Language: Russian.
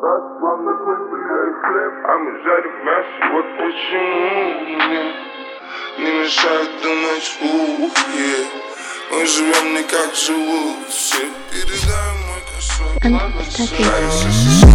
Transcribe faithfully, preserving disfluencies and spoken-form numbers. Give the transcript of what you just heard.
Вам нужны были хлеб, а мы жарим мясо. Вот почему мне не мешает думать, ух, yeah. Мы живем не как живут все. Передай мой кошелек.